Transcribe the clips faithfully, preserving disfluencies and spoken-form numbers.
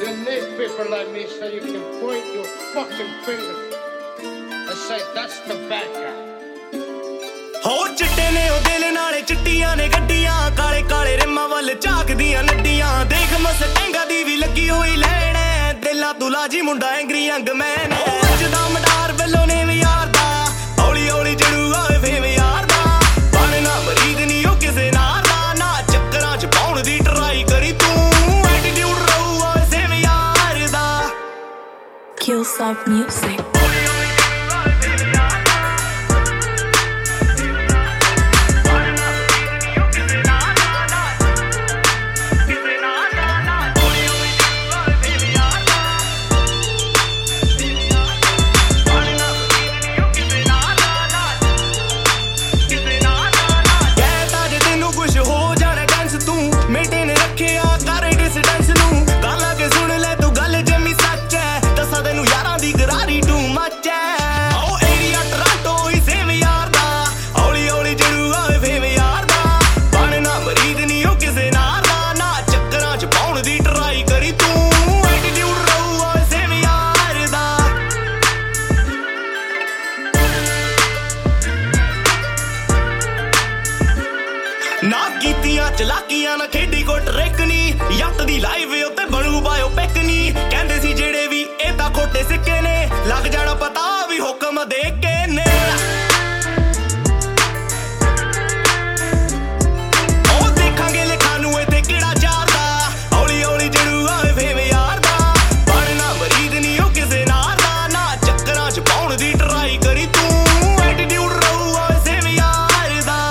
You need people like me so you can point your fucking finger and say that's the bad guy. ਹੋ ਚਿੱਟੇ ਨੇ ਉਹ ਦਿਲ ਨਾਲੇ ਚਿੱਟੀਆਂ ਨੇ ਗੱਡੀਆਂ ਕਾਲੇ ਕਾਲੇ ਰਿਮਾਂ ਵੱਲ ਝਾਕਦੀਆਂ ਨੱਡੀਆਂ ਦੇਖ ਮਸਟੈਂਗਾ ਦੀ ਵੀ ਲੱਗੀ ਹੋਈ ਲੈਣ ਦਿਲਾਂ ਤੁਲਾ ਜੀ ਮੁੰਡਾ ਐਂਗਰੀ ਯੰਗ ਮੈਨ ਅੱਜ ਦਾ ਮਡਾਰ ਵੱਲੋਂ ਨੇ ਵੀ ਯਾਰ ਦਾ ਹੌਲੀ ਹੌਲੀ ਜੜੂਗਾ ਫੇਮ ਯਾਰ ਦਾ ਬਣਨਾ ਮਰੀਦ ਨਹੀਂ ਉਹ ਕਿਸੇ ਨਾਲ ਦਾ ਨਾ ਚੱਕਰਾਂ ਚ ਪਾਉਣ ਦੀ ਟਰਾਈ ਕਰੀ ਤੂੰ ਐਟੀਟਿਊਡ ਰਹੂਗਾ ਸੇਮ ਯਾਰ ਦਾ Kill Soft Music. ਨਾ ਕੀਤੀਆਂ ਚਲਾਕੀਆਂ ਨਾ ਖੇਡੀ ਕੋ ਟਰੈਕਨੀ ਯੱਟ ਦੀ ਲਾਈਵ ਉੱਤੇ ਬਣੂ ਬਾਇਓ ਪੈਕਨੀ ਕਹਿੰਦੇ ਸੀ ਜਿਹੜੇ ਵੀ ਇਹ ਤਾਂ ਖੋਟੇ ਸਿੱਕੇ ਨੇ ਲੱਗ ਜਾਣਾ ਪਤਾ ਵੀ ਹੁਕਮ ਦੇ ਕੇ ਨੇ ਉਹ ਦੇਖਾਂਗੇ ਲਿਖਾਂ ਨੂੰ ਇੱਥੇ ਕਿਹੜਾ ਚਾਰਦਾ ਹੌਲੀ ਹੌਲੀ ਜੜੂਗਾ ਫੇਮ ਯਾਰ ਦਾ ਬਣਨਾ ਮਰੀਦ ਨਹੀਂ ਉਹ ਕਿਸੇ ਨਾਲ ਦਾ ਨਾ ਚੱਕਰਾਂ ਚ ਪਾਉਣ ਦੀ ਟਰਾਈ ਕਰੀ ਤੂੰ ਐਟੀਟਿਊਡ ਰਹੂਗਾ ਸੇਮ ਯਾਰ ਦਾ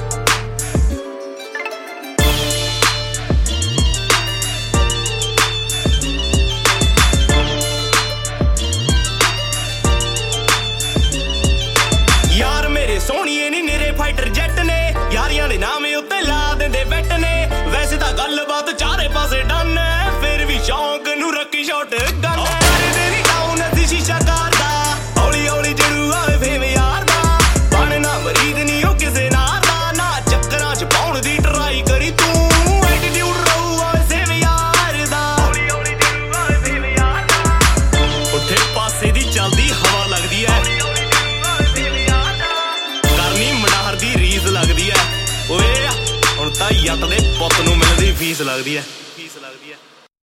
ਸੋਹਣੀਏ ਨੀ ਨਿਰੇ ਫਾਈਟਰ ਜੱਟ ਨੇ ਯਾਰੀਆਂ ਦੇ ਨਾਮੇ ਉੱਤੇ ਲਾ ਦਿੰਦੇ ਬੈਟ ਨੇ ਵੈਸੇ ਤਾਂ ਗੱਲਬਾਤ ਚਾਰੇ ਪਾਸੇ ਡਨ ਫਿਰ ਵੀ ਸ਼ੌਂਕ ਨੂੰ ਰੱਖੀ ਸ਼ਾਟ ਗਨ ਕਰਦੇ ਨੀ ਡਾਊਨ ਅਸੀਂ ਸ਼ੀਸ਼ਾ ਕਰਦਾ ਹੌਲੀ ਹੌਲੀ ਜੜੂਗਾ ਫੇਮ ਯਾਰ ਦਾ ਬਣਨਾ ਮਰੀਦ ਨਹੀਂ ਉਹ ਕਿਸੇ ਨਾਲ ਦਾ ਨਾ ਚੱਕਰਾਂ ਚ ਪਾਉਣ ਦੀ ਟਰਾਈ ਕਰੀ ਤੂੰ ਐਟੀਟਿਊਡ ਰਹੂਗਾ ਸੇਮ ਯਾਰ ਦਾ ਹੌਲੀ ਹੌਲੀ ਜੜੂਗਾ ਫੇਮ ਯਾਰ ਦਾ ਉੱਥੇ ਪਾਸੇ ਦੀ ਚੱਲਦੀ ਹਵਾ ਲੱਗਦੀ ਐ ਦੀ ਰੀਸ ਲੱਗਦੀ ਐ ਓਏ ਹੁਣ ਤਾਂ ਯੱਟ ਦੇ ਪੁੱਤ ਨੂੰ ਮਿਲਦੀ ਫੀਸ ਲੱਗਦੀ ਐ ਫੀਸ ਲੱਗਦੀ ਐ